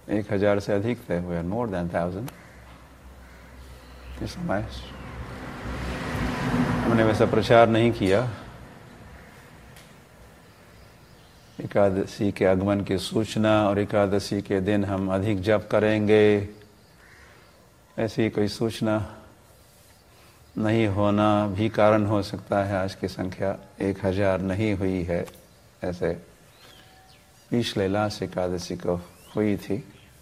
1000 से अधिक थे, वे मोर देन 1000 इस समय। हमने वैसा प्रचार नहीं किया। एकादशी के आगमन की सूचना और एकादशी के दिन हम अधिक जप करेंगे, ऐसी कोई सूचना नहीं होना भी कारण हो सकता है। आज की संख्या 1000 नहीं हुई है, ऐसे पिछले लास्ट एकादशी को हुई थी।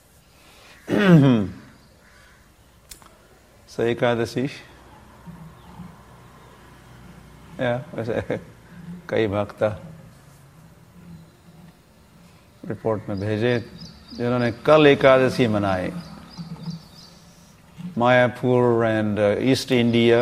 सो एकादशी वैसे कई भक्त रिपोर्ट में भेजे जिन्होंने कल एकादशी मनाई। Mayapur and east India,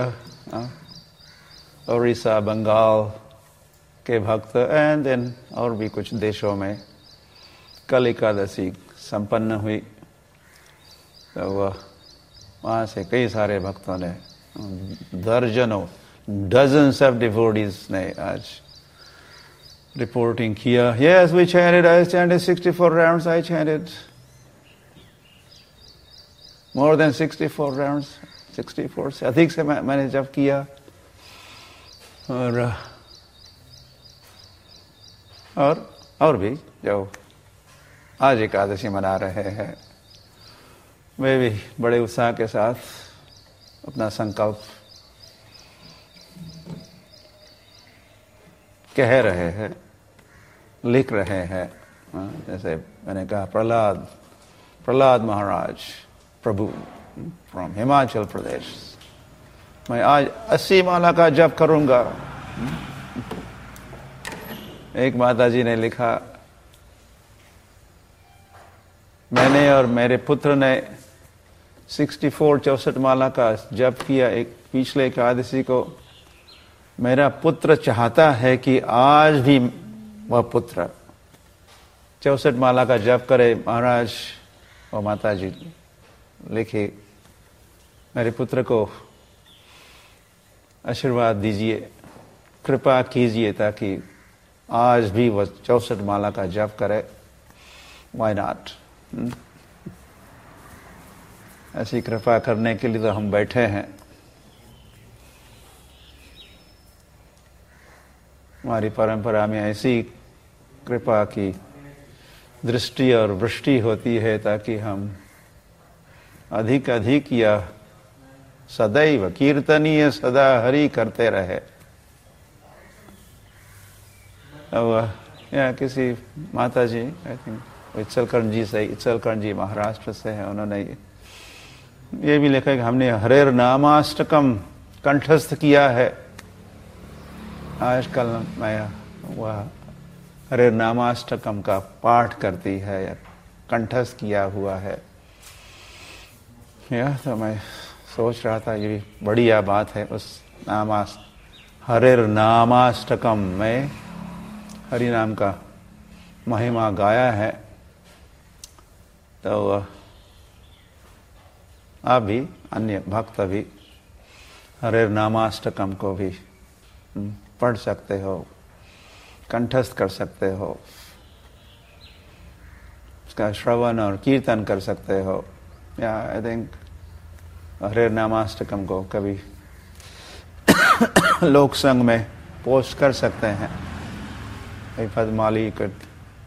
Orissa, Bengal के भक्त एंड देन और भी कुछ देशों में कल एकादशी संपन्न हुई। तो वहाँ से कई सारे भक्तों ने, दर्जनों, डजन्स ऑफ डिवोटीज ने आज रिपोर्टिंग किया। Yes, we chanted, I chanted 64 rounds, I chanted more than 64 rounds, 64 से अधिक से मैंने जब किया। और भी जो आज एकादशी मना रहे हैं, वे भी बड़े उत्साह के साथ अपना संकल्प कह रहे हैं, लिख रहे हैं। जैसे मैंने कहा, प्रहलाद महाराज प्रभु फ्रॉम हिमाचल प्रदेश, मैं आज 80 माला का जप करूंगा। एक माताजी ने लिखा, मैंने और मेरे पुत्र ने 64 माला का जप किया एक पिछले एकादशी को। मेरा पुत्र चाहता है कि आज भी वह पुत्र 64 माला का जप करे। महाराज और माता जी लिखे, मेरे पुत्र को आशीर्वाद दीजिए, कृपा कीजिए ताकि आज भी वह 64 माला का जप करे। Why not? ऐसी कृपा करने के लिए तो हम बैठे हैं। हमारी परंपरा में ऐसी कृपा की दृष्टि और वृष्टि होती है ताकि हम अधिक अधिक या सदैव कीर्तनीय सदा हरि करते रहे। अब या किसी माता जी, आई थिंक इचलकरण जी महाराष्ट्र से है, उन्होंने ये भी लिखा है कि हमने हरेर नामाष्टकम कंठस्थ किया है। आजकल मैं वह हरे नामाष्टकम का पाठ करती है या कंठस्थ किया हुआ है। तो मैं सोच रहा था ये भी बढ़िया बात है। उस हरे नामाष्टकम में हरि नाम का महिमा गाया है। तो आप भी, अन्य भक्त भी हरे नामाष्टकम को भी पढ़ सकते हो, कंठस्थ कर सकते हो, उसका श्रवण और कीर्तन कर सकते हो। या आई थिंक हरे नामाष्टकम को कभी लोक संघ में पोस्ट कर सकते हैं। Padmali could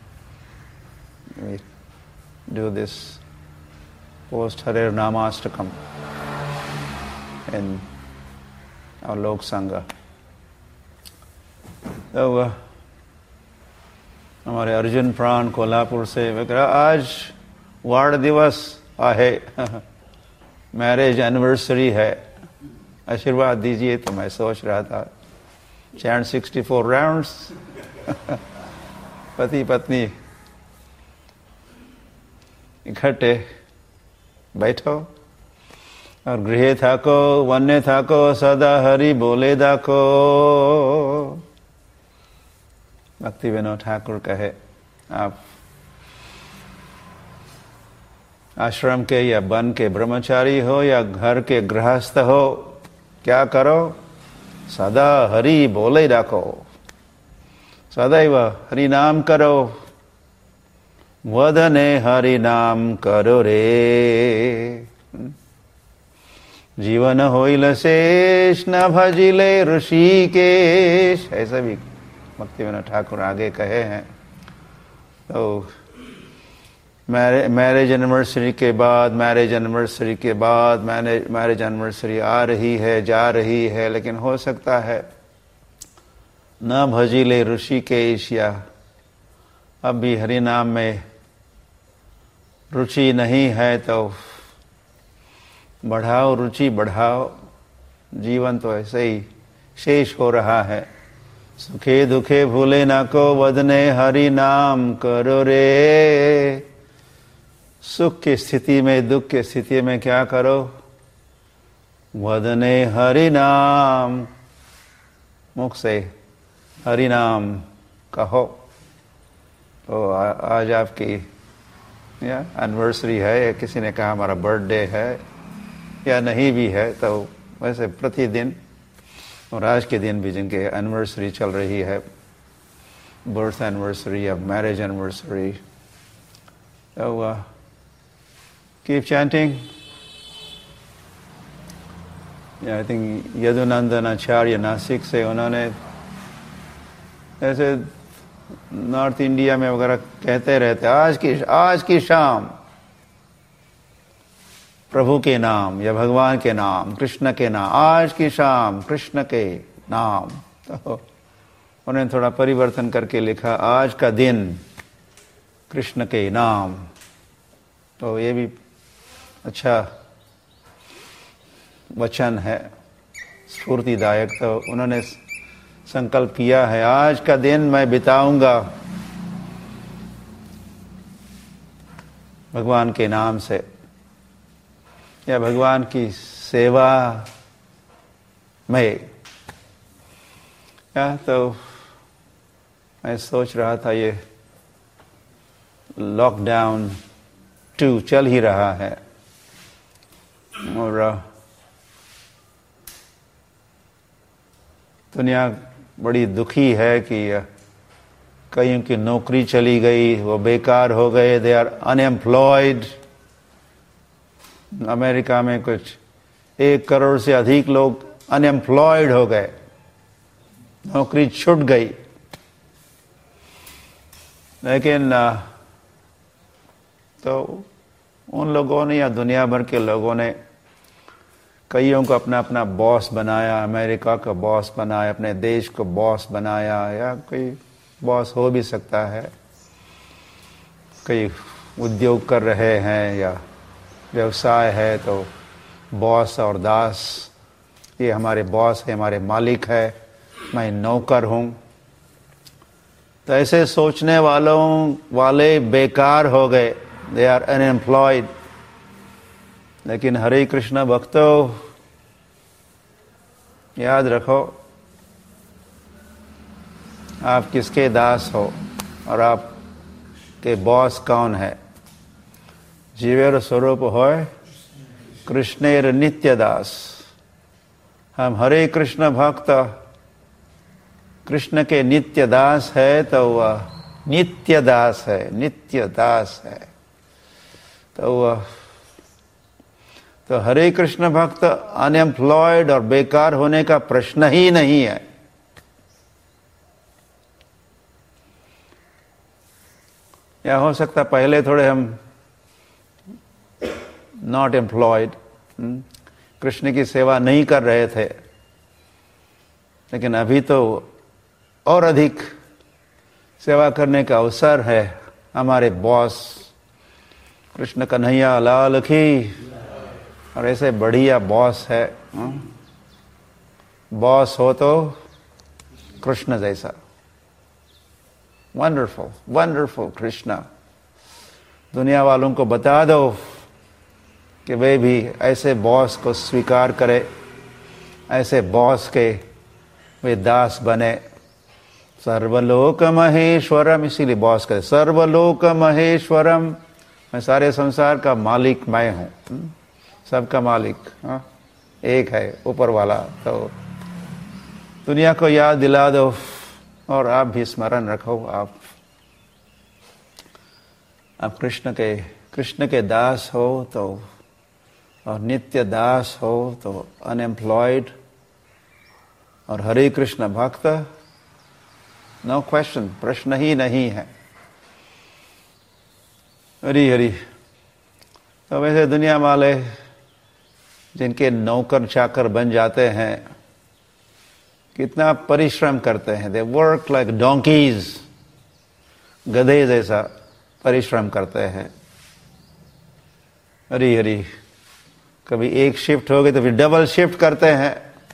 do this, post Hare Namastakam in our Lok Sangha. तो हमारे अर्जुन प्राण कोल्हापुर से वगैरह आज वाड़ दिवस है, मैरिज एनिवर्सरी है, आशीर्वाद दीजिए। तो मैं सोच रहा था चैंट 64 राउंड्स पति पत्नी इकट्ठे बैठो और गृहे थाको वन्य थाको सदा हरि बोले दाको। भक्ति विनोद ठाकुर कहे, आप आश्रम के या वन के ब्रह्मचारी हो या घर के गृहस्थ हो, क्या करो? सदा हरि बोले डाको, सदैव हरि नाम करो, वदने हरि नाम करो रे। जीवन होइल शेष न भजिले ऋषिकेश, ऐसा भी भक्तिविनोद ठाकुर आगे कहे हैं। तो मैरिज एनिवर्सरी के बाद मैरिज एनिवर्सरी आ रही है, जा रही है, लेकिन हो सकता है न भजिले ऋषिकेश, या अब भी हरि नाम में रुचि नहीं है तो बढ़ाओ, रुचि बढ़ाओ। जीवन तो ऐसे ही शेष हो रहा है। सुखे दुखे भूले ना को वदने हरि नाम करो रे। सुख की स्थिति में, दुख की स्थिति में क्या करो? वदने हरि नाम, मुख से हरि नाम कहो। तो आज आपकी एनिवर्सरी है, या किसी ने कहा हमारा बर्थडे है, या नहीं भी है, तो वैसे प्रतिदिन और आज के दिन भी जिनके एनिवर्सरी चल रही है, बर्थ एनिवर्सरी या मैरिज एनिवर्सरी, तो keep chanting. I think Yadunandan Acharya Nashik से, उन्होंने ऐसे नॉर्थ इंडिया में वगैरह कहते रहते, आज की शाम प्रभु के नाम या भगवान के नाम, कृष्ण के नाम, आज की शाम कृष्ण के नाम। तो उन्होंने थोड़ा परिवर्तन करके लिखा, आज का दिन कृष्ण के नाम। तो ये भी अच्छा वचन है, स्फूर्तिदायक। तो उन्होंने संकल्प किया है, आज का दिन मैं बिताऊंगा भगवान के नाम से, या भगवान की सेवा में। या तो मैं सोच रहा था, ये लॉकडाउन 2 चल ही रहा है, और दुनिया बड़ी दुखी है कि कईयों की नौकरी चली गई, वो बेकार हो गए, दे आर अनएम्प्लॉयड। अमेरिका में कुछ 1 करोड़ से अधिक लोग अनएम्प्लॉयड हो गए, नौकरी छूट गई। लेकिन तो उन लोगों ने या दुनिया भर के लोगों ने कईयों को अपना अपना बॉस बनाया, अमेरिका का बॉस बनाया, अपने देश को बॉस बनाया, या कोई बॉस हो भी सकता है, कई उद्योग कर रहे हैं या व्यवसाय है, तो बॉस और दास, ये हमारे बॉस है, हमारे मालिक है, मैं नौकर हूं। तो ऐसे सोचने वाले बेकार हो गए, दे आर अनएम्प्लॉयड। लेकिन हरे कृष्ण भक्तों, याद रखो, आप किसके दास हो और आपके बॉस कौन है? जीवेर स्वरूप होय कृष्णेर नित्य दास। हम हरे कृष्ण भक्त कृष्ण के नित्य दास है, तो वह नित्य दास है, नित्य दास है। तो हरे कृष्ण भक्त अनएम्प्लॉयड और बेकार होने का प्रश्न ही नहीं है। या हो सकता पहले थोड़े हम नॉट एम्प्लॉयड, कृष्ण की सेवा नहीं कर रहे थे, लेकिन अभी तो और अधिक सेवा करने का अवसर है। हमारे बॉस कृष्ण कन्हैया लाल की, और ऐसे बढ़िया बॉस है। बॉस हो तो कृष्ण जैसा, वंडरफुल वंडरफुल कृष्णा। दुनिया वालों को बता दो कि वे भी ऐसे बॉस को स्वीकार करे, ऐसे बॉस के वे दास बने। सर्वलोक महेश्वरम, इसीलिए बॉस कहते सर्वलोक महेश्वरम, मैं सारे संसार का मालिक मैं हूं, सबका मालिक एक है, ऊपर वाला। तो दुनिया को याद दिला दो, और आप भी स्मरण रखो। आप आप कृष्ण के दास हो तो, और नित्य दास हो तो अनएम्प्लॉयड, और हरे कृष्ण भक्त, नो क्वेश्चन, प्रश्न ही नहीं है। हरी हरी। तो वैसे दुनिया वाले जिनके नौकर चाकर बन जाते हैं, कितना परिश्रम करते हैं, दे वर्क लाइक डोंकीज, गधे जैसा परिश्रम करते हैं। हरी हरी। कभी एक शिफ्ट हो गई तो फिर डबल शिफ्ट करते हैं।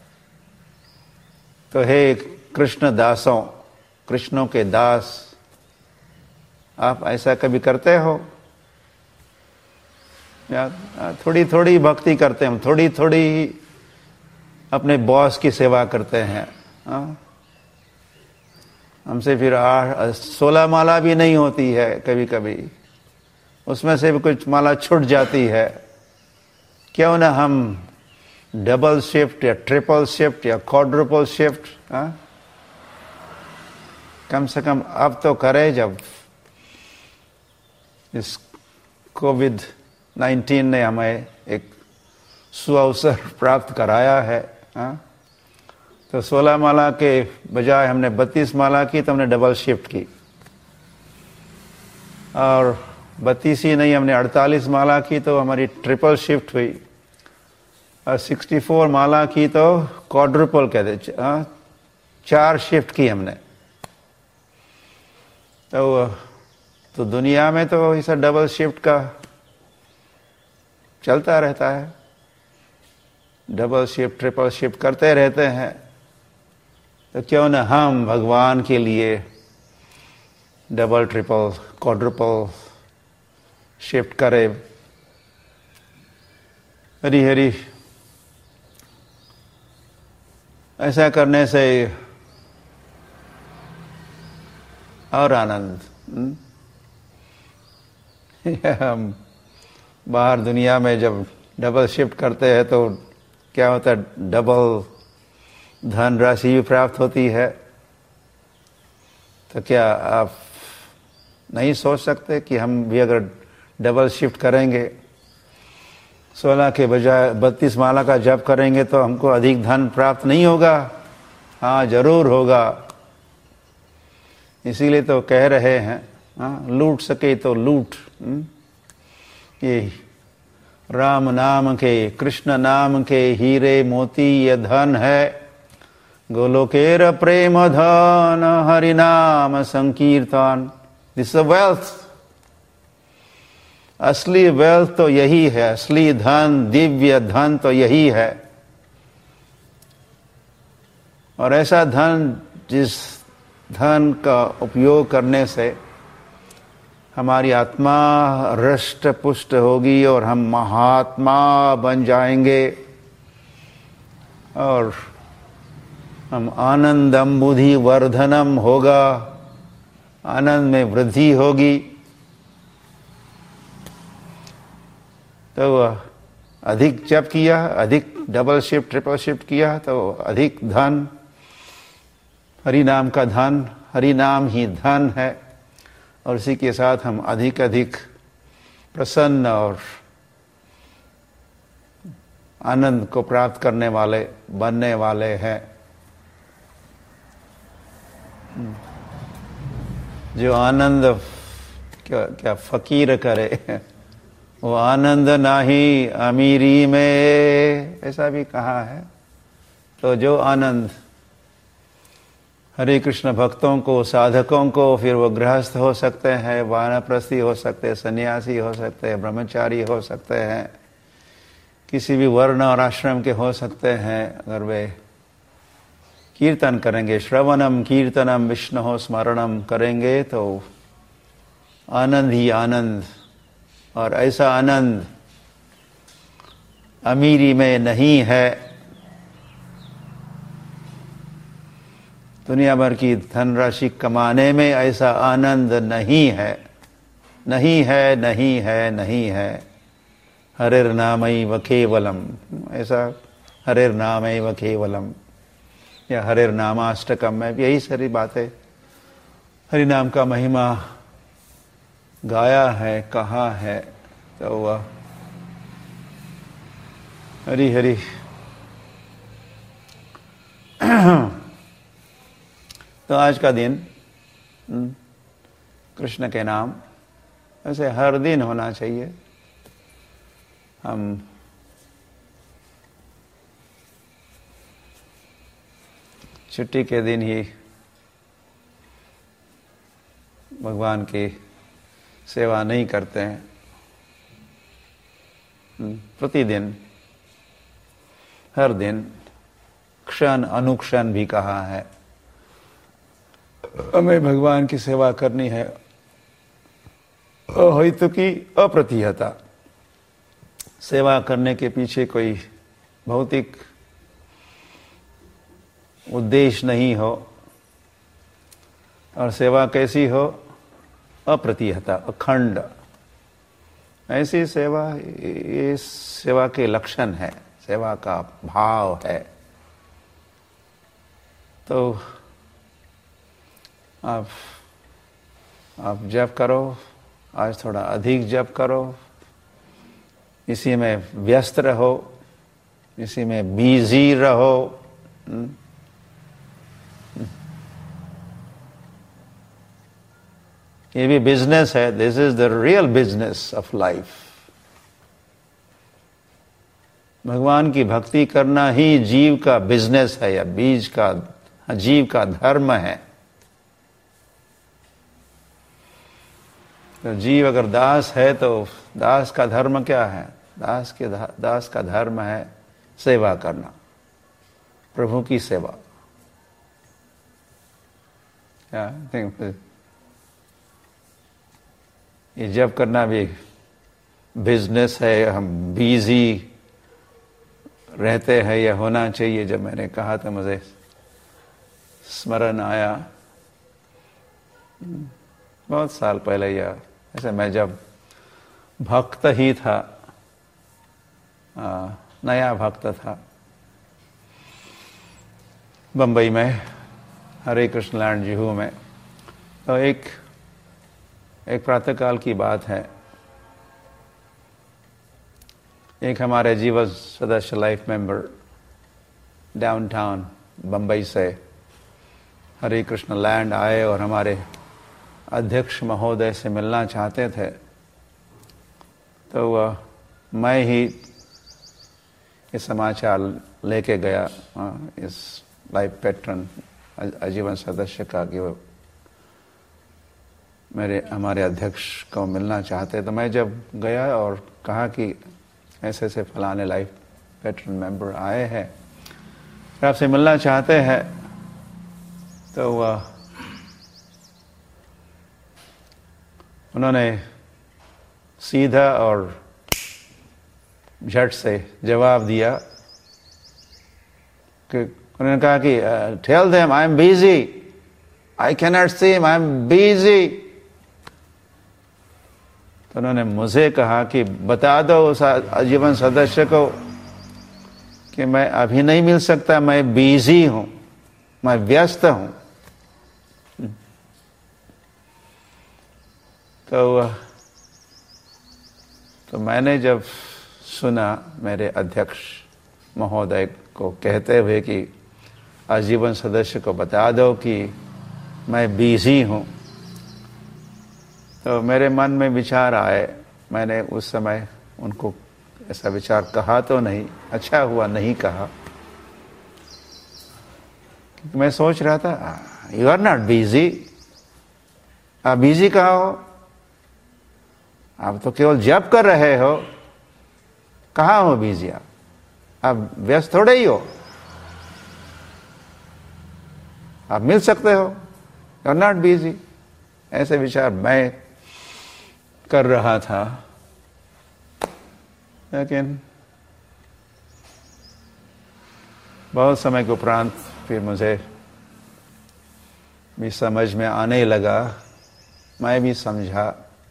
तो हे कृष्ण दासों, कृष्णों के दास, आप ऐसा कभी करते हो? या थोड़ी थोड़ी भक्ति करते हैं, थोड़ी थोड़ी अपने बॉस की सेवा करते हैं। हमसे फिर 16 माला भी नहीं होती है, कभी कभी उसमें से भी कुछ माला छूट जाती है। क्यों ना हम डबल शिफ्ट या ट्रिपल शिफ्ट या क्वाड्रुपल शिफ्ट कम से कम अब तो करें, जब इस कोविड-19 ने हमें एक सुअवसर प्राप्त कराया है। तो 16 माला के बजाय हमने 32 माला की, तो हमने डबल शिफ्ट की, और 32 ही नहीं, हमने 48 माला की तो हमारी ट्रिपल शिफ्ट हुई, और 64 माला की तो क्वाड्रुपल कहते, 4 शिफ्ट की हमने। तो दुनिया में तो ऐसा डबल शिफ्ट का चलता रहता है, डबल शिफ्ट ट्रिपल शिफ्ट करते रहते हैं। तो क्यों ना हम भगवान के लिए डबल ट्रिपल क्वाड्रुपल शिफ्ट करें। हरी हरी। ऐसा करने से और आनंद। हम बाहर दुनिया में जब डबल शिफ्ट करते हैं तो क्या होता है, डबल धन राशि भी प्राप्त होती है। तो क्या आप नहीं सोच सकते कि हम भी अगर डबल शिफ्ट करेंगे, 16 के बजाय 32 माला का जप करेंगे, तो हमको अधिक धन प्राप्त नहीं होगा? हाँ, जरूर होगा। इसीलिए तो कह रहे हैं, लूट सके तो लूट। ये राम नाम के, कृष्ण नाम के हीरे मोती ये धन है, गोलोकेर प्रेम धन, हरि नाम संकीर्तन। This is wealth. असली वेल्थ तो यही है, असली धन, दिव्य धन तो यही है। और ऐसा धन, जिस धन का उपयोग करने से हमारी आत्मा हृष्ट पुष्ट होगी और हम महात्मा बन जाएंगे, और हम आनंदम बुद्धि वर्धनम होगा, आनंद में वृद्धि होगी। तो अधिक जप किया, अधिक डबल शिफ्ट ट्रिपल शिफ्ट किया, तो अधिक धन, हरि नाम का धन, हरि नाम ही धन है, और इसी के साथ हम अधिक अधिक प्रसन्न और आनंद को प्राप्त करने वाले बनने वाले हैं। जो आनंद क्या फकीर करे, वो आनंद नाही अमीरी में, ऐसा भी कहा है। तो जो आनंद हरे कृष्ण भक्तों को, साधकों को, फिर वो गृहस्थ हो सकते हैं, वानप्रस्थी हो सकते हैं, सन्यासी हो सकते हैं, ब्रह्मचारी हो सकते हैं, किसी भी वर्ण और आश्रम के हो सकते हैं, अगर वे कीर्तन करेंगे, श्रवणम कीर्तनम विष्णु स्मरणम करेंगे, तो आनंद ही आनंद। और ऐसा आनंद अमीरी में नहीं है, दुनिया भर की धनराशि कमाने में ऐसा आनंद नहीं है, नहीं है, नहीं है, नहीं है। हरिर नामैव केवलम, ऐसा हरिर नामैव केवलम, या हरिर नामाष्टकम में यही सारी बातें, हरि नाम का महिमा गाया है, कहा है, तो वह हरि हरि। तो आज का दिन कृष्ण के नाम ऐसे हर दिन होना चाहिए। हम छुट्टी के दिन ही भगवान की सेवा नहीं करते हैं। प्रतिदिन, हर दिन, क्षण अनुक्षण भी कहा है हमें भगवान की सेवा करनी है। अहेतु की अप्रतिहता, सेवा करने के पीछे कोई भौतिक उद्देश्य नहीं हो, और सेवा कैसी हो? अप्रतिहता, अखंड। ऐसी सेवा, ये सेवा के लक्षण है, सेवा का भाव है। तो आप जप करो, आज थोड़ा अधिक जप करो, इसी में व्यस्त रहो, इसी में बिजी रहो। ये भी बिजनेस है। This is the real business of life. भगवान की भक्ति करना ही जीव का बिजनेस है, या जीव का धर्म है। तो जीव अगर दास है तो दास का धर्म क्या है? दास का धर्म है सेवा करना, प्रभु की सेवा। ये जब करना भी बिजनेस है, हम बिजी रहते हैं, यह होना चाहिए। जब मैंने कहा तो मुझे स्मरण आया, बहुत साल पहले, या ऐसे मैं जब भक्त ही था, नया भक्त था, बंबई में हरे कृष्ण लैंड जुहू में। तो एक प्रातःकाल की बात है। एक हमारे जीवन सदस्य, लाइफ मेंबर, डाउनटाउन बंबई से हरे कृष्ण लैंड आए और हमारे अध्यक्ष महोदय से मिलना चाहते थे। तो मैं ही ये समाचार लेके गया इस लाइफ पैट्रन, आजीवन सदस्य का, कि वो हमारे अध्यक्ष को मिलना चाहते। तो मैं जब गया और कहा कि ऐसे ऐसे फलाने लाइफ पैट्रन मेंबर आए हैं, आपसे मिलना चाहते हैं, तो उन्होंने सीधा और झट से जवाब दिया कि उन्होंने कहा कि tell them I am busy, I can not see him, I am busy. तो उन्होंने मुझे कहा कि बता दो उस आजीवन सदस्य को कि मैं अभी नहीं मिल सकता, मैं बिजी हूं, मैं व्यस्त हूं। तो मैंने जब सुना मेरे अध्यक्ष महोदय को कहते हुए कि आजीवन सदस्य को बता दो कि मैं बिजी हूं, तो मेरे मन में विचार आए। मैंने उस समय उनको ऐसा विचार कहा तो नहीं, अच्छा हुआ नहीं कहा। मैं सोच रहा था, यू आर नॉट बिजी, आप बिजी कहाँ हो? आप तो केवल जप कर रहे हो, कहाँ हो बिजी? आप व्यस्त थोड़े ही हो, आप मिल सकते हो, यू आर नॉट बिजी। ऐसे विचार मैं कर रहा था, लेकिन बहुत समय के उपरांत फिर मुझे भी समझ में आने लगा, मैं भी समझा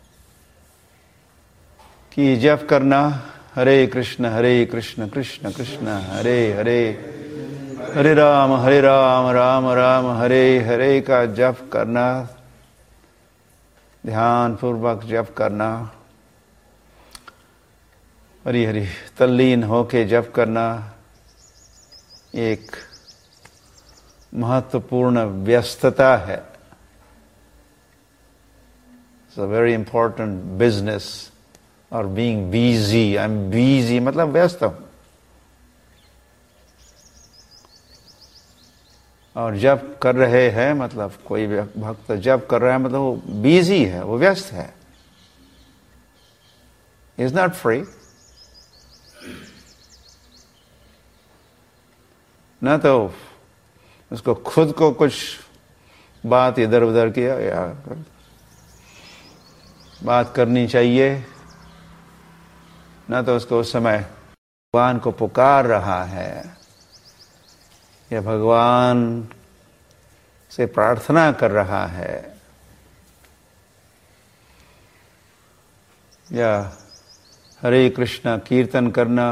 कि जप करना हरे कृष्ण कृष्ण कृष्ण हरे हरे, हरे राम राम राम हरे हरे का जप करना ध्यान पूर्वक जप करना, हरि हरि तल्लीन होके जप करना एक महत्वपूर्ण व्यस्तता है। It's a very important business. और being busy, I am busy मतलब व्यस्त हूं। और जप कर रहे हैं मतलब कोई भक्त जप कर रहा है मतलब वो बिजी है, वो व्यस्त है, इज नॉट फ्री। न तो उसको खुद को कुछ बात इधर उधर किया या बात करनी चाहिए, न तो उसको उस समय भगवान को पुकार रहा है या भगवान से प्रार्थना कर रहा है या हरे कृष्ण कीर्तन करना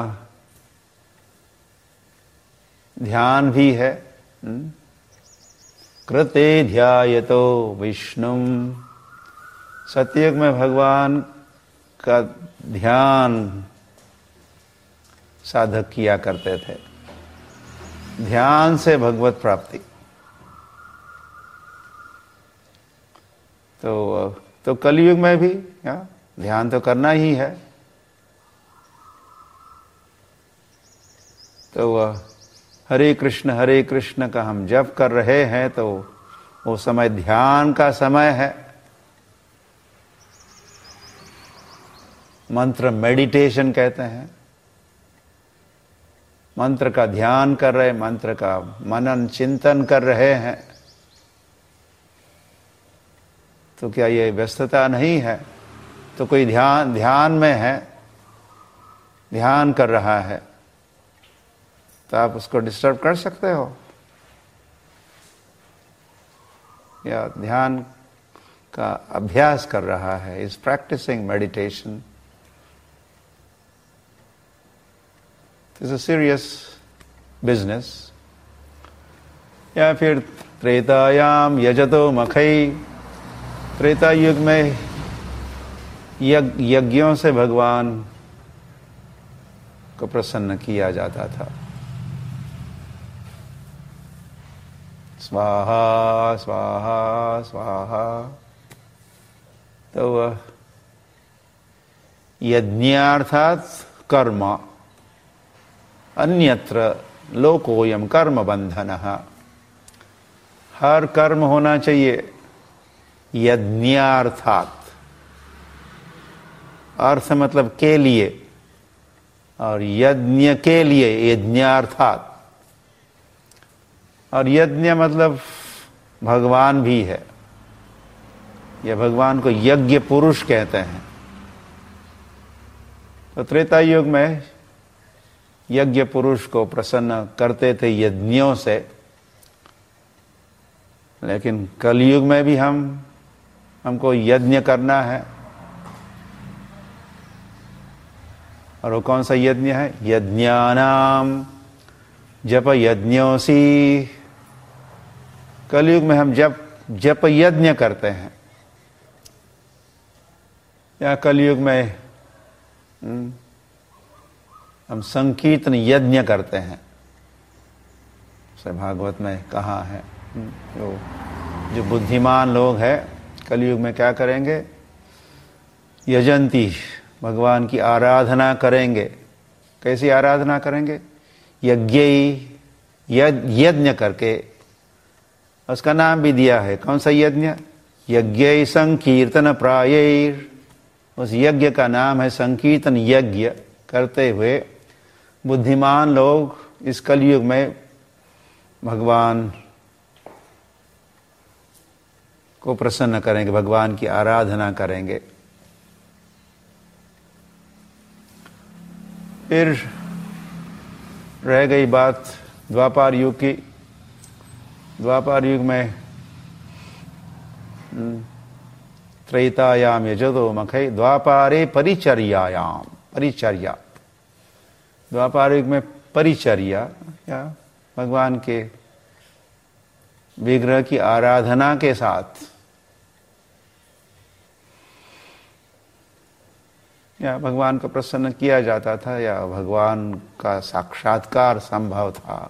ध्यान भी है। कृते ध्यायतो विष्णुम, सतयुग में भगवान का ध्यान साधक किया करते थे, ध्यान से भगवत प्राप्ति। तो कलयुग में भी ध्यान तो करना ही है। तो हरे कृष्ण का हम जप कर रहे हैं तो वो समय ध्यान का समय है। मंत्र मेडिटेशन कहते हैं। मंत्र का ध्यान कर रहे, मंत्र का मनन चिंतन कर रहे हैं, तो क्या ये व्यस्तता नहीं है? तो कोई ध्यान में है, ध्यान कर रहा है, तो आप उसको डिस्टर्ब कर सकते हो? या ध्यान का अभ्यास कर रहा है, is practising meditation. It's a serious business. या फिर त्रेतायाम यजतो मखई, त्रेता युग में यज्ञों से भगवान को प्रसन्न किया जाता था। स्वाहा स्वाहा स्वाहा। तो यज्ञार्थात कर्म, अन्यत्र लोकोयम कर्म बंधनः। हर कर्म होना चाहिए यज्ञार्थात, अर्थ मतलब के लिए, और यज्ञ के लिए, यज्ञार्थात। और यज्ञ मतलब भगवान भी है, यह भगवान को यज्ञ पुरुष कहते हैं। तो त्रेता युग में यज्ञ पुरुष को प्रसन्न करते थे यज्ञों से, लेकिन कलयुग में भी हमको यज्ञ करना है। और वो कौन सा यज्ञ है? यज्ञानाम जप यज्ञोसी। कलयुग में हम जप यज्ञ करते हैं। या कलयुग में हम संकीर्तन यज्ञ करते हैं। भागवत में कहा है जो बुद्धिमान लोग हैं कलयुग में क्या करेंगे? यजंती, भगवान की आराधना करेंगे। कैसी आराधना करेंगे? यज्ञ करके। उसका नाम भी दिया है। कौन सा यज्ञ? यज्ञ संकीर्तन प्रायैर। उस यज्ञ का नाम है संकीर्तन यज्ञ। करते हुए बुद्धिमान लोग इस कलयुग में भगवान को प्रसन्न करेंगे, भगवान की आराधना करेंगे। फिर रह गई बात द्वापर युग की। द्वापर युग में त्रैतायाम यजतो मखई, द्वापारे परिचर्यायाम। परिचर्या, द्वापर युग में परिचर्या या भगवान के विग्रह की आराधना के साथ या भगवान को प्रसन्न किया जाता था या भगवान का साक्षात्कार संभव था।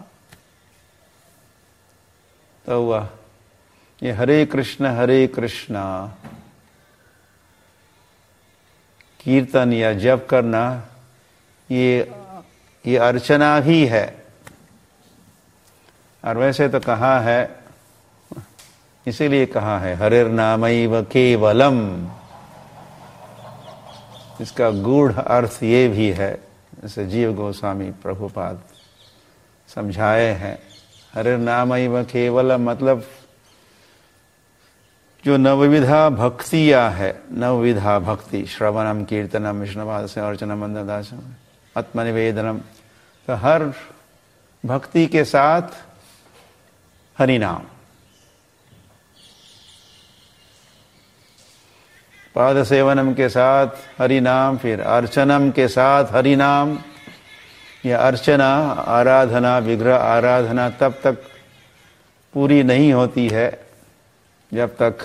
तो वह ये हरे कृष्ण कीर्तन या जप करना ये अर्चना भी है। और वैसे तो कहा है, इसीलिए कहा है हरिर्नामैव केवलम। इसका गूढ़ अर्थ ये भी है, जैसे जीव गोस्वामी प्रभुपाद समझाए हैं। हरिर्नामैव केवलम मतलब जो नवविधा भक्तियां है, नवविधा भक्ति, श्रवणम कीर्तनम विष्णुपाद से अर्चनम वंदनादासम आत्मनिवेदनम, तो हर भक्ति के साथ हरिनाम, पाद सेवनम के साथ हरिनाम, फिर अर्चनम के साथ हरिनाम। यह अर्चना, आराधना, विग्रह आराधना तब तक पूरी नहीं होती है जब तक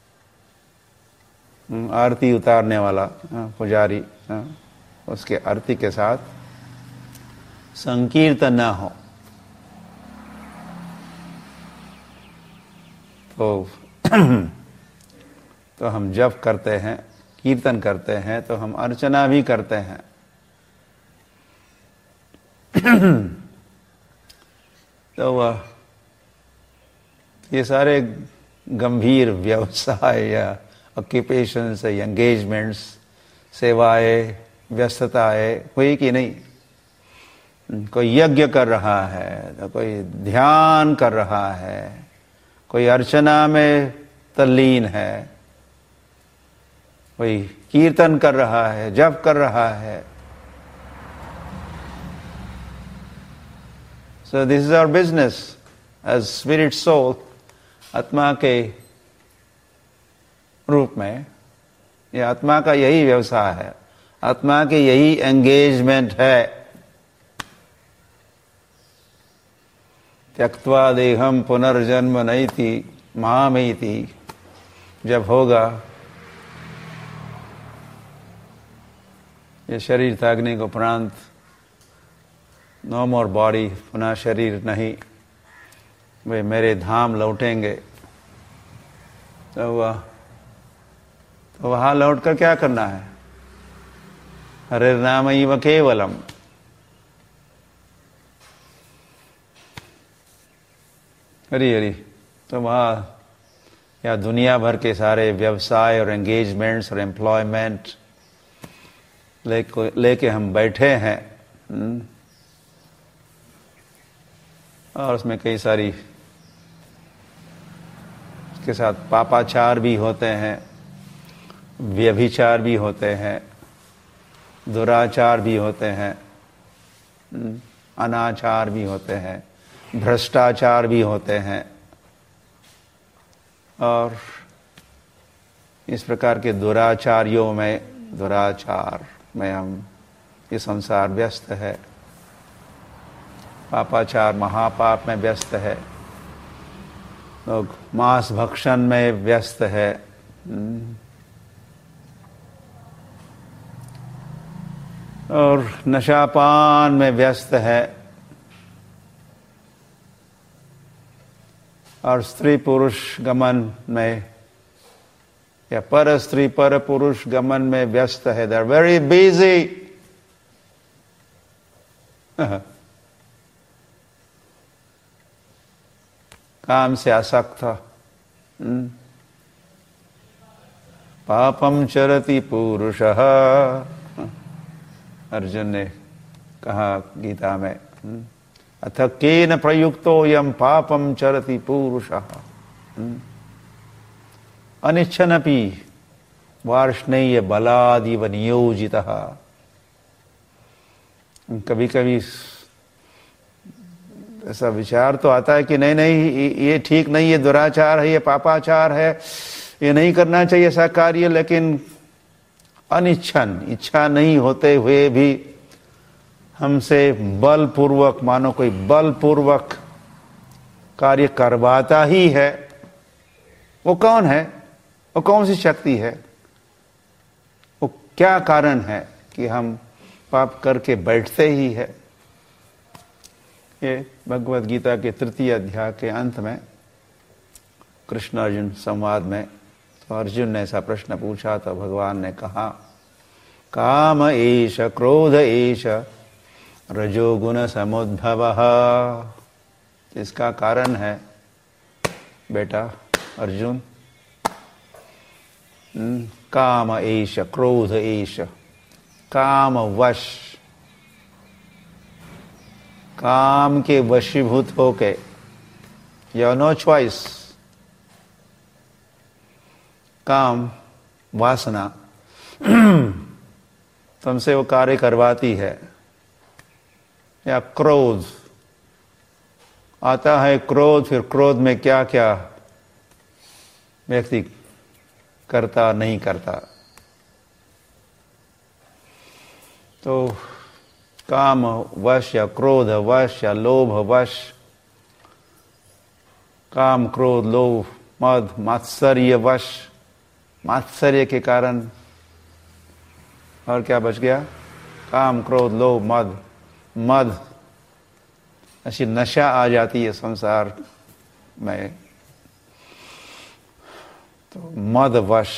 आरती उतारने वाला पुजारी उसके आरती के साथ संकीर्तन न हो। तो हम जप करते हैं, कीर्तन करते हैं, तो हम अर्चना भी करते हैं। तो वह ये सारे गंभीर व्यवसाय या ऑक्यूपेशंस, एंगेजमेंट्स, सेवाएं, व्यस्तताएं हुई कि नहीं। कोई यज्ञ कर रहा है तो कोई ध्यान कर रहा है, कोई अर्चना में तल्लीन है, कोई कीर्तन कर रहा है, जप कर रहा है। So this is our business as spirit soul, आत्मा के रूप में। यह आत्मा का यही व्यवसाय है, आत्मा के यही एंगेजमेंट है। त्यक्त्वा देहम पुनर्जन्म नैति मामेति, जब होगा ये शरीर त्यागने को उपरांत, नो मोर बॉडी, पुनः शरीर नहीं, वे मेरे धाम लौटेंगे। तो वहां लौट कर क्या करना है? हरिर्नामैव केवलम। हरि हरि। तो वहां या दुनिया भर के सारे व्यवसाय और एंगेजमेंट्स और एम्प्लॉयमेंट लेके हम बैठे हैं, और उसमें कई सारी उसके साथ पापाचार भी होते हैं, व्यभिचार भी होते हैं, दुराचार भी होते हैं, अनाचार भी होते हैं, भ्रष्टाचार भी होते हैं। और इस प्रकार के दुराचार में हम ये संसार व्यस्त है। पापाचार महापाप में व्यस्त है, लोग मांस भक्षण में व्यस्त है, और नशापान में व्यस्त है, और स्त्री पुरुष गमन में या पर स्त्री पर पुरुष गमन में व्यस्त है। They are very busy. काम से आसक्त, पापम चरति पुरुषः, अर्जुन ने कहा गीता में, अथ केन प्रयुक्तो यम पापम चरति पुरुषः अनिच्छनपि वार्ष्णेय बलादिव नियोजितः। कभी कभी ऐसा विचार तो आता है कि नहीं ये ठीक नहीं, ये दुराचार है, ये पापाचार है, ये नहीं करना चाहिए ऐसा कार्य, लेकिन अनिच्छन, इच्छा नहीं होते हुए भी हमसे बलपूर्वक, मानो कोई बलपूर्वक कार्य करवाता ही है। वो कौन है? वो कौन सी शक्ति है? वो क्या कारण है कि हम पाप करके बैठते ही है। ये भगवद गीता के 3 अध्याय के अंत में कृष्ण अर्जुन संवाद में तो अर्जुन ने ऐसा प्रश्न पूछा तो भगवान ने कहा, काम एष क्रोध एष रजोगुण समुद्भवः। इसका कारण है बेटा अर्जुन, काम एष क्रोध एष, काम वश, काम के वशीभूत होके, यू नो चॉइस, काम वासना तुमसे वो कार्य करवाती है। या क्रोध आता है, क्रोध, फिर क्रोध में क्या क्या व्यक्ति करता नहीं करता। तो काम वश या क्रोध वश या लोभ वश, काम क्रोध लोभ मद मात्सर्य वश, मात्सर्य के कारण और क्या बच गया, काम क्रोध लोभ मद, मद ऐसी नशा आ जाती है संसार में, तो मद वश।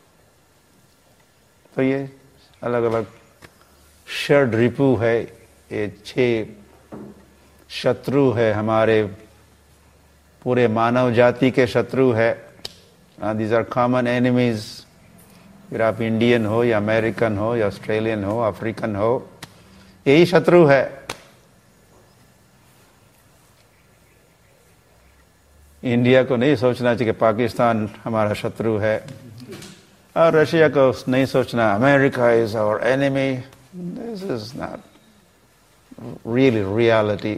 तो ये अलग अलग षड रिपु है, ये 6 शत्रु है, हमारे पूरे मानव जाति के शत्रु है। These are common enemies. फिर आप इंडियन हो या अमेरिकन हो या ऑस्ट्रेलियन हो अफ्रीकन हो, यही शत्रु है। इंडिया को नहीं सोचना चाहिए कि पाकिस्तान हमारा शत्रु है, और रशिया को नहीं सोचना America is our enemy. This is not really reality.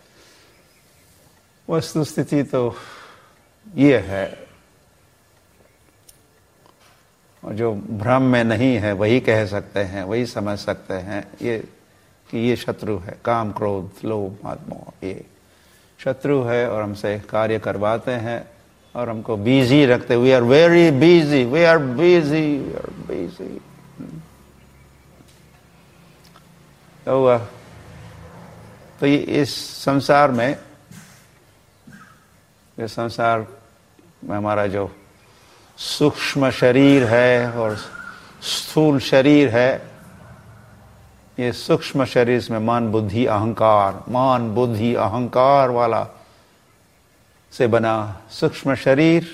वस्तुस्थिति तो ये है, और जो भ्रम में नहीं है वही कह सकते हैं, वही समझ सकते हैं ये कि ये शत्रु है। काम क्रोध लोभ मद मोह ये शत्रु है, और हमसे कार्य करवाते हैं और हमको बिजी रखते। We are very busy, we are busy, we are busy. तो ये इस संसार में, इस संसार में हमारा जो सूक्ष्म शरीर है और स्थूल शरीर है, ये सूक्ष्म शरीर में मन बुद्धि अहंकार, मान बुद्धि अहंकार वाला से बना सूक्ष्म शरीर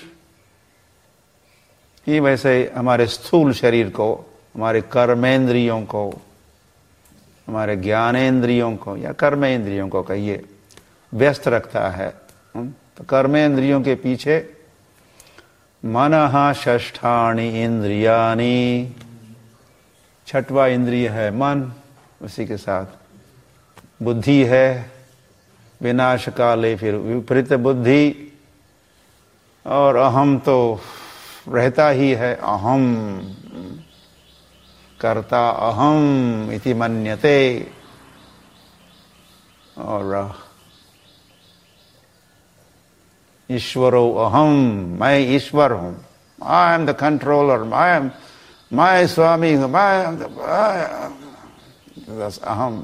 ही वैसे हमारे स्थूल शरीर को, हमारे कर्मेंद्रियों को, हमारे ज्ञानेंद्रियों को या कर्मेंद्रियों को कहिए, व्यस्त रखता है। तो कर्मेंद्रियों के पीछे मनः षष्ठानि इंद्रियानि, 6वां इंद्रिय है मन, उसी के साथ बुद्धि है, विनाश काले फिर विपरीत बुद्धि, और अहम तो रहता ही है। अहम कर्ता अहम इति मन्यते, और ईश्वरो अहम, मैं ईश्वर हूं, I am the controller, I am my swami, अहम।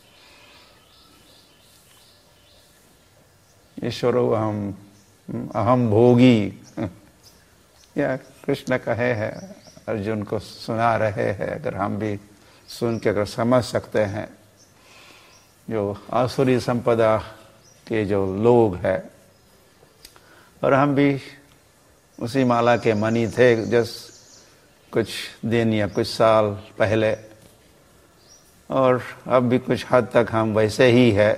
ईश्वरो अहम, अहम भोगी। या कृष्ण कहे है, अर्जुन को सुना रहे हैं। अगर हम भी सुन के अगर समझ सकते हैं, जो आसुरी संपदा के जो लोग हैं, और हम भी उसी माला के मणि थे जस्ट कुछ दिन या कुछ साल पहले, और अब भी कुछ हद तक हम वैसे ही है।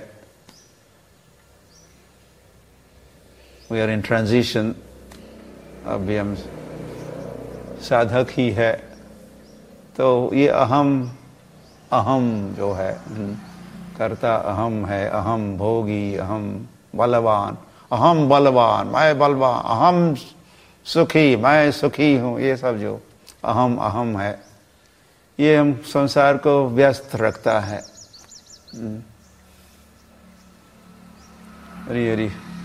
We are in transition. अब भी हम साधक ही है। तो ये अहम जो है, कर्ता अहम है, अहम भोगी, अहम बलवान, अहम बलवान, मैं बलवान, अहम सुखी, मैं सुखी हूं, ये सब जो अहम है, ये हम संसार को व्यस्त रखता है। हरी हरी।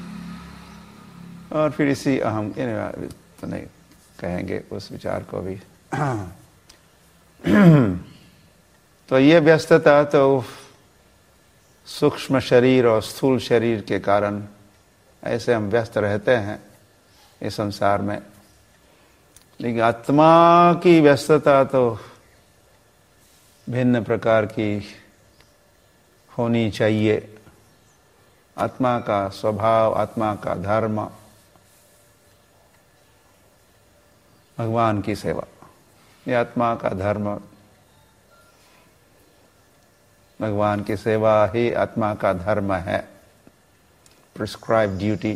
और फिर इसी अहम तो नहीं कहेंगे उस विचार को भी। तो ये व्यस्तता तो सूक्ष्म शरीर और स्थूल शरीर के कारण ऐसे हम व्यस्त रहते हैं इस संसार में, लेकिन आत्मा की व्यस्तता तो भिन्न प्रकार की होनी चाहिए। आत्मा का स्वभाव, आत्मा का धर्म भगवान की सेवा, ये आत्मा का धर्म, भगवान की सेवा ही आत्मा का धर्म है, prescribe duty,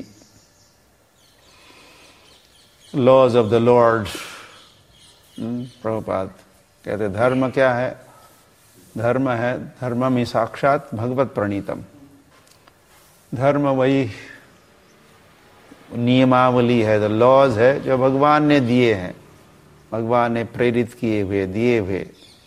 laws of the Lord. Prabhupada कहते धर्म क्या है? धर्म है, धर्मम ही साक्षात भगवत प्रणीतम। धर्म वही नियमावली है, द लॉज है जो भगवान ने दिए हैं, भगवान ने प्रेरित किए हुए, दिए हुए।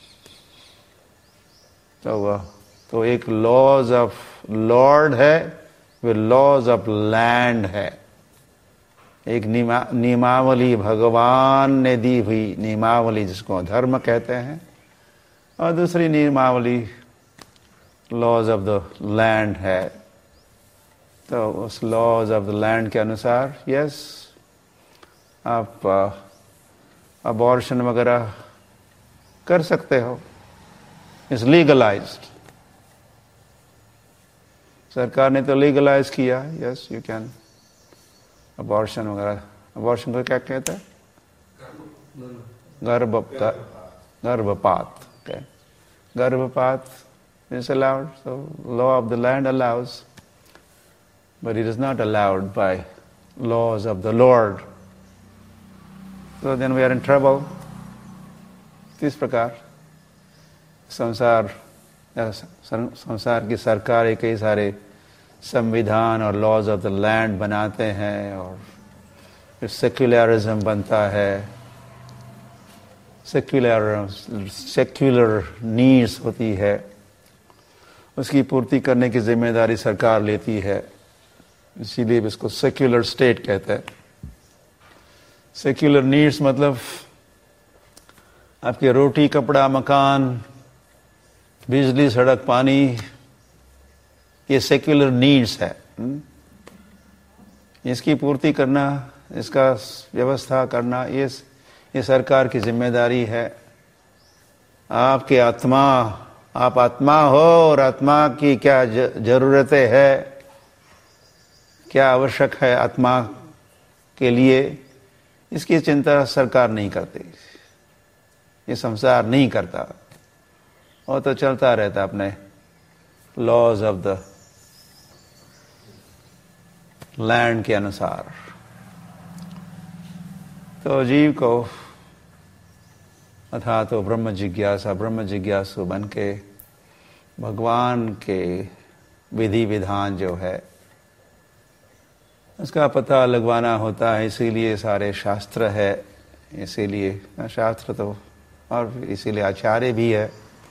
तो वह तो एक लॉज ऑफ लॉर्ड है, वे लॉज ऑफ लैंड है। एक नियमावली भगवान ने दी हुई नियमावली जिसको धर्म कहते हैं, और दूसरी नियमावली लॉज ऑफ द लैंड है। तो उस लॉज ऑफ द लैंड के अनुसार यस, आप अबॉर्शन वगैरह कर सकते हो, इट्स लीगलाइज्ड। सरकार ने तो लीगलाइज किया, यस यू कैन अबॉर्शन वगैरह। अबॉर्शन को क्या कहते हैं? गर्भपात। गर्भपात is allowed, so law of the land allows, but it is not allowed by laws of the Lord. So then we are in trouble. इस प्रकार संसार की सरकारें कई सारे संविधान और लॉज ऑफ द लैंड बनाते हैं, और फिर सेक्युलरिज्म बनता है, सेक्युलर नीड्स होती है, उसकी पूर्ति करने की जिम्मेदारी सरकार लेती है, इसीलिए इसको सेक्युलर स्टेट कहते हैं। सेक्युलर नीड्स मतलब आपके रोटी, कपड़ा, मकान, बिजली, सड़क, पानी, ये सेक्युलर नीड्स है। इसकी पूर्ति करना, इसका व्यवस्था करना, ये सरकार की जिम्मेदारी है। आपके आत्मा, आप आत्मा हो, और आत्मा की क्या जरूरतें है, क्या आवश्यक है आत्मा के लिए, इसकी चिंता सरकार नहीं करती, ये संसार नहीं करता, और तो चलता रहता अपने लॉज ऑफ द लैंड के अनुसार। तो जीव को अथा तो ब्रह्म जिज्ञासु बन के भगवान के विधि विधान जो है उसका पता लगवाना होता है। इसीलिए सारे शास्त्र है, इसीलिए शास्त्र तो, और इसीलिए आचार्य भी है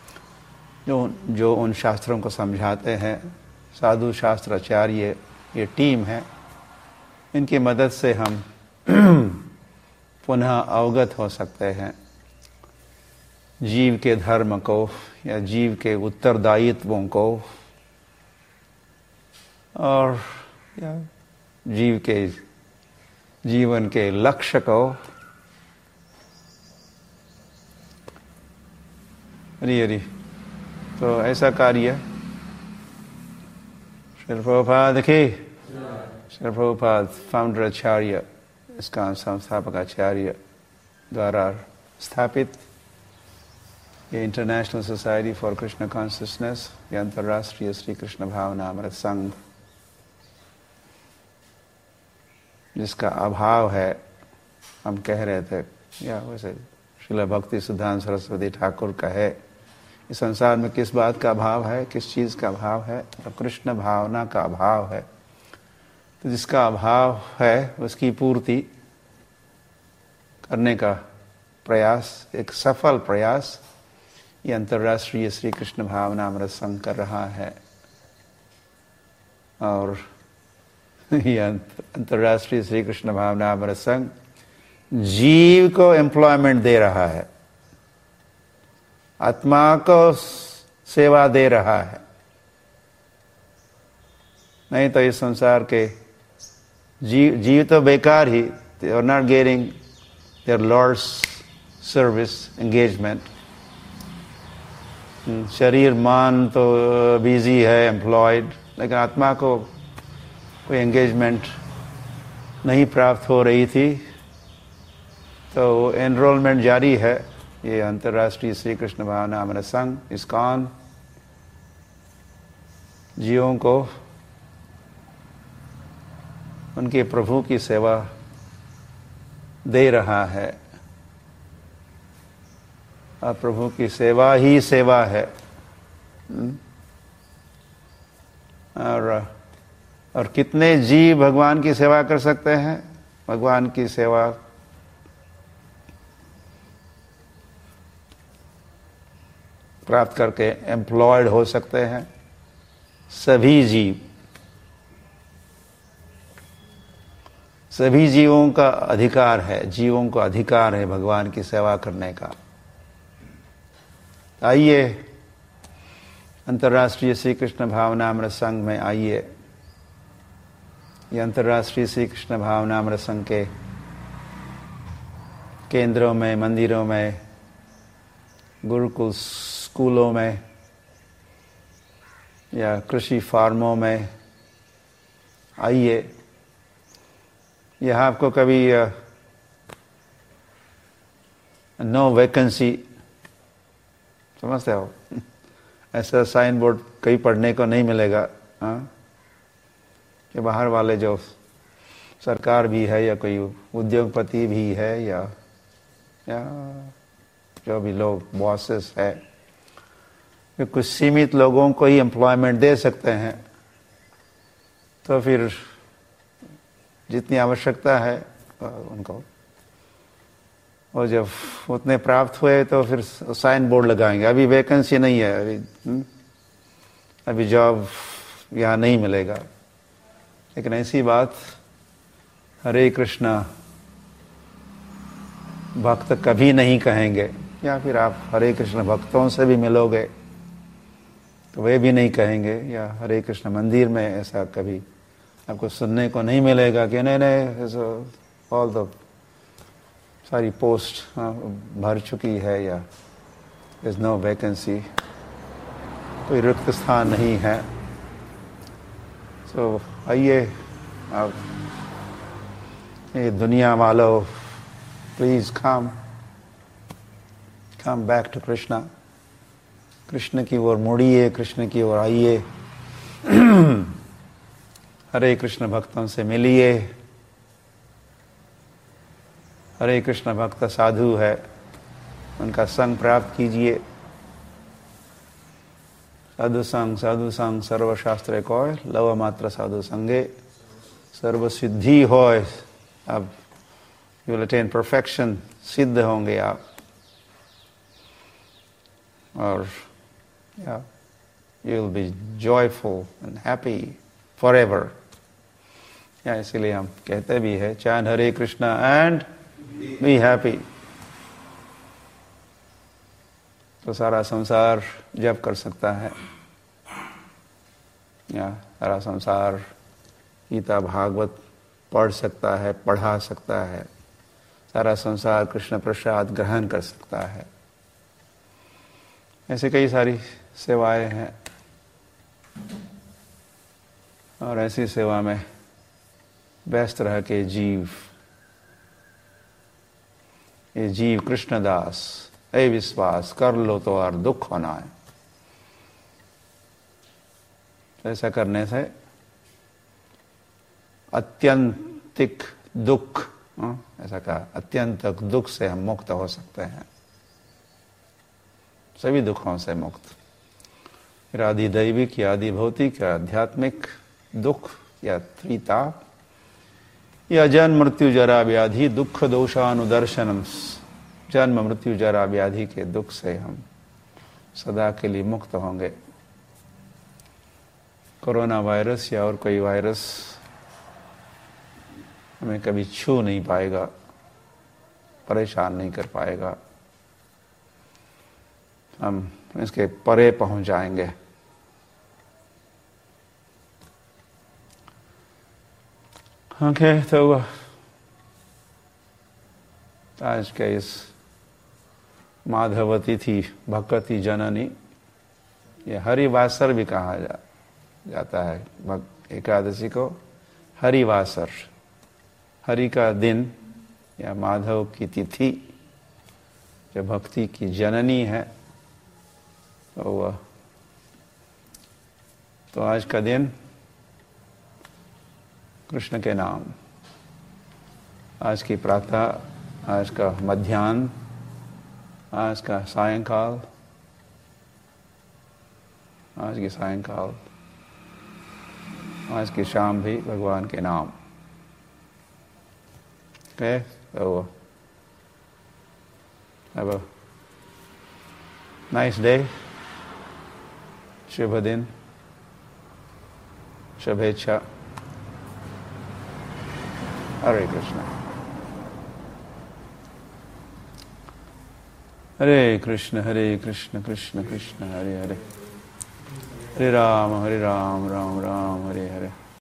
जो उन शास्त्रों को समझाते हैं। साधु शास्त्र आचार्य ये टीम है, इनकी मदद से हम पुनः अवगत हो सकते हैं जीव के धर्म को या जीव के उत्तरदायित्वों को, और या जीव के जीवन के लक्ष्य को। हरि तो ऐसा कार्य श्री प्रभुपाद की, श्री प्रभुपाद फाउंडर आचार्य, इसका संस्थापक आचार्य द्वारा स्थापित ये International Society for Krishna Consciousness, ये अंतर्राष्ट्रीय श्री कृष्ण भावनामृत संघ, जिसका अभाव है, हम कह रहे थे, या वैसे श्रील भक्ति सिद्धांत सरस्वती ठाकुर का है, इस संसार में किस बात का अभाव है, किस चीज का अभाव है? तो कृष्ण भावना का अभाव है। तो जिसका अभाव है उसकी पूर्ति करने का प्रयास, एक सफल प्रयास ये अंतर्राष्ट्रीय श्री कृष्ण भावनामृत संघ कर रहा है। और ये अंतर्राष्ट्रीय श्री कृष्ण भावनामृत संघ जीव को एम्प्लॉयमेंट दे रहा है। आत्मा को सेवा दे रहा है। नहीं तो इस संसार के जीव तो बेकार ही, they are not getting their Lord's service engagement. शरीर मन तो बिजी है, एम्प्लॉयड, लेकिन आत्मा को कोई एंगेजमेंट नहीं प्राप्त हो रही थी। तो एनरोलमेंट जारी है। ये अंतर्राष्ट्रीय श्री कृष्ण भावनामृत संघ इस्कॉन जीवों को उनके प्रभु की सेवा दे रहा है, और प्रभु की सेवा ही सेवा है। और कितने जीव भगवान की सेवा कर सकते हैं? भगवान की सेवा प्राप्त करके एम्प्लॉयड हो सकते हैं सभी जीव। सभी जीवों का अधिकार है, जीवों को अधिकार है भगवान की सेवा करने का। आइए अंतर्राष्ट्रीय श्री कृष्ण भावनामृत संघ में आइए। ये अंतर्राष्ट्रीय श्री कृष्ण भावनामृत संघ के केंद्रों में, मंदिरों में, गुरुकुल स्कूलों में या कृषि फार्मों में आइए। यह आपको कभी नो वैकेंसी, समझते हो, ऐसा साइन बोर्ड कहीं पढ़ने को नहीं मिलेगा। हाँ, कि बाहर वाले जो सरकार भी है या कोई उद्योगपति भी है या जो भी लोग बॉसेस है, कि कुछ सीमित लोगों को ही एम्प्लॉयमेंट दे सकते हैं। तो फिर जितनी आवश्यकता है उनको, और जब उतने प्राप्त हुए तो फिर साइन बोर्ड लगाएंगे। अभी वैकेंसी नहीं है, अभी जॉब यहाँ नहीं मिलेगा। लेकिन ऐसी बात हरे कृष्णा भक्त कभी नहीं कहेंगे। या फिर आप हरे कृष्ण भक्तों से भी मिलोगे तो वे भी नहीं कहेंगे, या हरे कृष्ण मंदिर में ऐसा कभी आपको सुनने को नहीं मिलेगा कि नहीं ऑल द सारी पोस्ट भर चुकी है, या इज नो वैकेंसी, कोई रिक्त स्थान नहीं है। तो आइए आप ये दुनिया वालों, please come back to Krishna. Krishna की ओर मुड़िए, कृष्ण की ओर आइए, हरे कृष्ण भक्तों से मिलिए। हरे कृष्ण भक्त साधु है, उनका संग प्राप्त कीजिए। साधु संग सर्वशास्त्र कोय, लव मात्र साधु संगे सर्व सिद्धि होय। अब यू विल अटेन परफेक्शन, सिद्ध होंगे आप, और you will be joyful and happy forever. या इसीलिए हम कहते भी है, chant Hare Krishna and be happy। तो सारा संसार जप कर सकता है, या सारा संसार गीता भागवत पढ़ सकता है, पढ़ा सकता है, सारा संसार कृष्ण प्रसाद ग्रहण कर सकता है। ऐसे कई सारी सेवाएं हैं, और ऐसी सेवा में व्यस्त रह के ये जीव कृष्णदास, ऐ विश्वास कर लो तो और दुख होना है। ऐसा करने से अत्यंतिक दुख, ऐसा कहा, अत्यंतिक दुख से हम मुक्त हो सकते हैं, सभी दुखों से मुक्त। फिर आदि दैविक या आदि भौतिक या आध्यात्मिक दुख या त्रिताप या जन्म मृत्यु जरा व्याधि दुख दोषानुदर्शनम, जन्म मृत्यु जरा व्याधि के दुख से हम सदा के लिए मुक्त होंगे। कोरोना वायरस या और कोई वायरस हमें कभी छू नहीं पाएगा, परेशान नहीं कर पाएगा। हम इसके परे पहुंच जाएंगे। ओके, तो आज के इस माधवती थी भक्ति जननी, ये हरिवासर भी कहा जाता है एकादशी को। हरिवासर, हरि का दिन या माधव की तिथि जो भक्ति की जननी है, तो आज का दिन कृष्ण के नाम, आज की प्रातः, आज का मध्याह्न, आज का सायंकाल, आज की सायंकाल, आज की शाम भी भगवान के नाम। ओके, तो have a nice day, शुभ दिन, शुभेच्छा। हरे कृष्णा। हरे कृष्ण कृष्ण कृष्ण हरे हरे, हरे राम राम राम हरे हरे।